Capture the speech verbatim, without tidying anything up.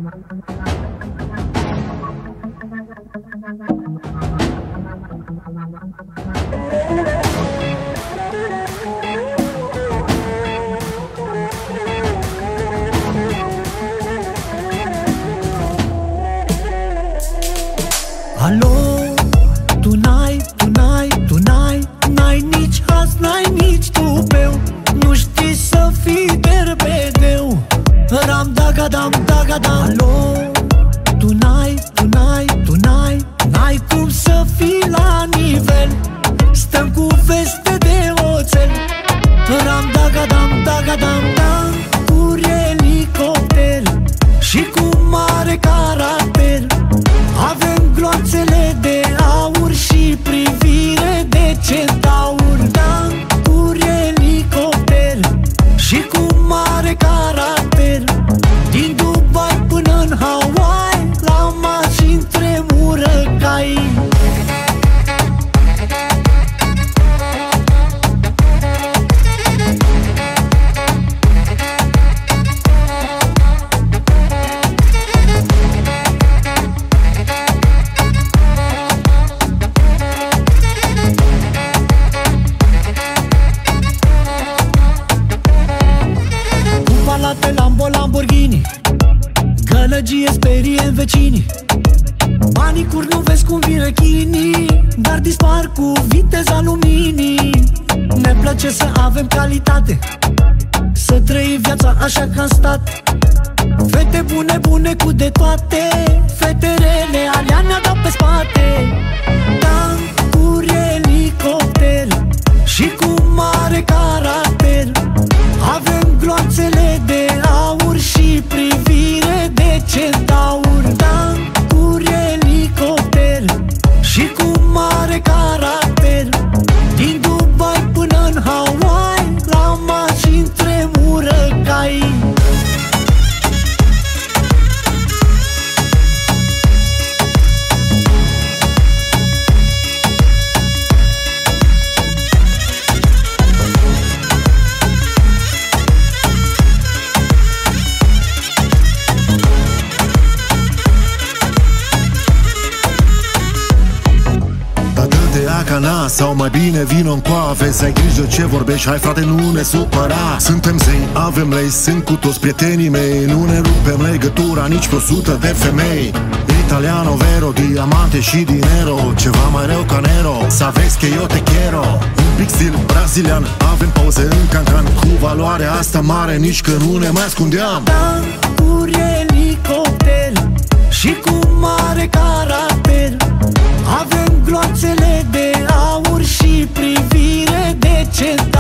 Alo, tu n-ai, tu n-ai, tu n-ai, n-ai nici haz, n-ai nici tupeu. Nu știi să fii berbedeu. Ram daga dam daga dam. Alo, tu n-ai, tu n-ai, tu n-ai, n-ai cum să fii la nivel. Stăm cu veste de oțel. Ram daga dam daga dam dam. Cu elicopter și cu mare caracter. Avem gloanțele de aur și privire de centaur. Da, cu elicopter și cu mare caracter. Din Dubai până în Hawaii, la mașini tremură cai. Lambo, Lamborghini, gălăgie sperie în vecini. Manicuri nu vezi cum vin rechinii, dar dispar cu viteza luminii. Ne place să avem calitate, să trăim viața așa ca în stat. Fete bune, bune cu de toate, fete rele, alea ne-a dat pe spate. Dan cu elicopter și cu mare caracter. Avem gloanțele de aur și privire de centaur. Da, cu elicopter și cu mare caracter. Din Dubai până în Hawaii, la mașini tremură cai. Cana, sau mai bine vino în coave. Să ai grijă ce vorbești, hai frate, nu ne supăra. Suntem zei, avem lei, sunt cu toți prietenii mei. Nu ne rupem legătura nici pe o sută de femei. Italiano vero, diamante și dinero. Ceva mai rău ca Nero, să vezi că eu te quiero. Un pic stil brazilian, avem pauze în cancan. Cu valoarea asta mare, nici că nu ne mai ascundeam. Dan cu elicopter și cu mare caracter. Avem gloanțele de aur și privire de centaur.